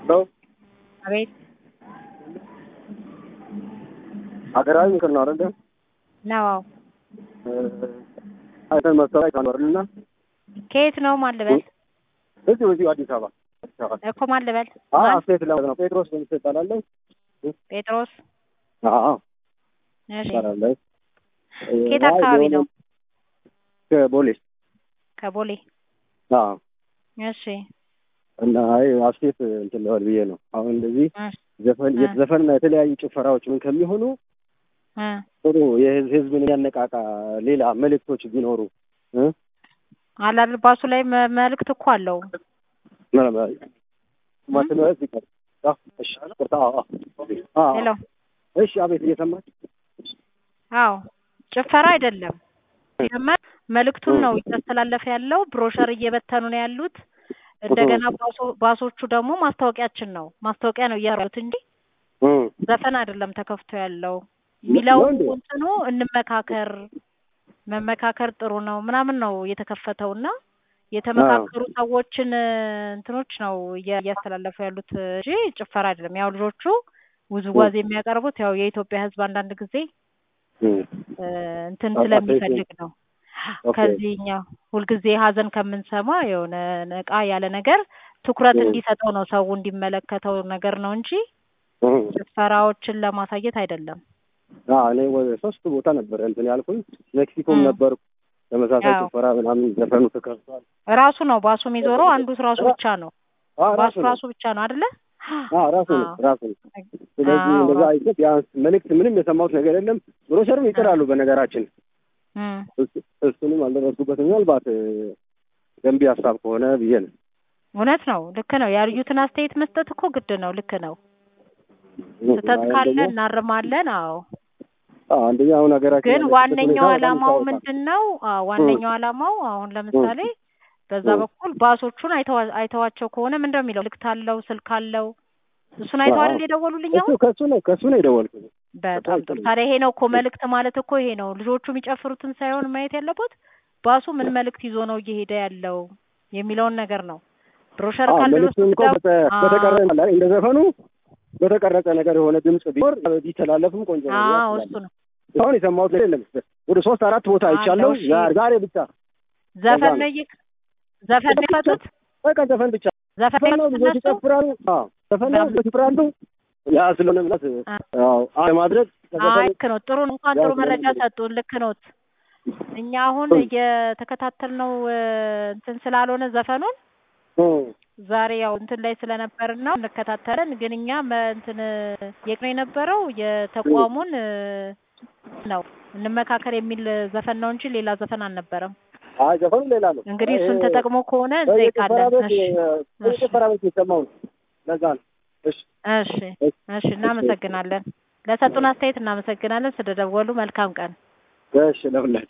ነው አቤት አገራዊ ምክር ነው አይደል? ነው አይተን መሰራይ ካኖርልና ከየት ነው ማልበል? እዚህ አዲስ አበባ እኮ ማልበል አስቴት ነው ጴጥሮስ በሚባለው ጴጥሮስ እሺ ታላላይ ከየት አካባቢ ነው? ከቦሌ እሺ እና አስቴት እንትን ነው ብዬ ነው አሁን እንደዚህ ዘፈንና የተለያዩ ጭፈራዎች ምን ከሚሆኑ ጥሩ የህዝብን ያነቃቃ ሌላ መልእክቶች ቢኖሩ አላልባሱ ላይ መልእክት እኮ አለው ማተናስ ይቀር ሄሎ እሺ አቤት እየሰማች አዎ ጭፈራ አይደለም መልእክቱን ነው እያስተላለፈ ያለው ብሮሸር እየበተኑ ነው ያሉት እንደገና ባሶቹ ደግሞ ማስታወቂያችን ነው ማስታወቂያ ነው ያያሩት እንጂ ዘፈን አይደለም ተከፍቶ ያለው ሚላው እንትኑ እንመካከር መመካከር ጥሩ ነው ምናምን ነው የተከፈተውና የተመካከሩ ሰዎችን እንትኖች ነው እያስተላለፉ ያሉት እንጂ ጭፈራ አይደለም ያው ልጆቹ ውዝዋዜ የሚያቀርቡት ያው የኢትዮጵያ ህዝብ አንዳንድ ጊዜ እንትን ስለሚፈልግ ነው ከዚህኛው ሁልጊዜ ሀዘን ከምንሰማ የሆነ ነቃ ያለ ነገር ትኩረት እንዲሰጠው ነው ሰው እንዲመለከተው ነገር ነው እንጂ ጭፈራዎችን ለማሳየት አይደለም እኔ ወደ 3 ቦታ ነበር እንትን ያልኩኝ ሜክሲኮም ነበር ተመሳሳይ ጭፈራ ምናምን ዘፈኑ ተከፍቷል ራሱ ነው ባሱ የሚዞረው አንዱ ራሱ ብቻ ነው ባሱ ራሱ ብቻ ነው አይደለ ራሱ ስለዚህ እንደዛ አይተህ ቢያንስ መልእክት ምንም የሰማሁት ነገር የለም ብሮሸርም ይጥራሉ በነገራችን እሱንም አልደረስኩበትም ምናልባት ገንቢ ሀሳብ ከሆነ ብዬ ነው እውነት ነው ልክ ነው ያዩትን አስተያየት መስጠት እኮ ግድ ነው ልክ ነው ስህተት ካለ እናርማለን አንደኛ አሁን ሀገራችን ግን ዋነኛው ዓላማው ምንድነው ዋነኛው ዓላማው አሁን ለምሳሌ በዛ በኩል ባሶቹን አይተዋቸው ከሆነ ምንድነው የሚለው ልክት አለው ስልክ አለው እሱን አይተዋል የደወሉልኝ አሁን ከሱ ነው የደወልኩት በጣም ጥሩ ታዲያ ይሄ ነው እኮ መልእክት ማለት እኮ ይሄ ነው ልጆቹ የሚጨፍሩትን ሳይሆን ማየት ያለበት ባሱ ምን መልእክት ይዞ ነው እየሄደ ያለው የሚለውን ነገር ነው ብሮሸር መልእክቱን እኮ በተቀረጸ ላይ እንደዘፈኑ በተቀረጸ ነገር የሆነ ድምጽ ቢኖር ቢተላለፍም ቆንጆ ነው እሱ ነው አሁን የሰማሁት ነገር የለም ወደ 3-4 ቦታ አይቻለሁ ዛሬ ብቻ ዘፈን ይፈቱት በቃ ዘፈን ብቻ ዘፈን ነው ልጆች ይጨፍራሉ ዘፈን ነው ይጨፍራሉ ያ ስለሆነ ማለት ማድረግ ልክ ነው ጥሩ እንኳን ጥሩ መረጃ ሰጡን ልክ ነው እኛ አሁን እየተከታተልነው እንትን ስላልሆነ ዘፈኑን ዛሬ ያው እንትን ላይ ስለነበርና እንከታተለን ግን እኛ እንትን የቅኔ የነበረው የተቋሙን ነው እንመካከር የሚል ዘፈን ነው እንጂ ሌላ ዘፈን አልነበረም ዘፈኑ ሌላ ነው እንግዲህ እሱን ተጠቅሞ ከሆነ ዘይካለን እሺ ፈራበት ይሰማው ለዛ ነው እሺ እናመሰግናለን ለሰጡን አስተያየት እናመሰግናለን ስለደወሉ መልካም ቀን እሺ ለሁላችሁ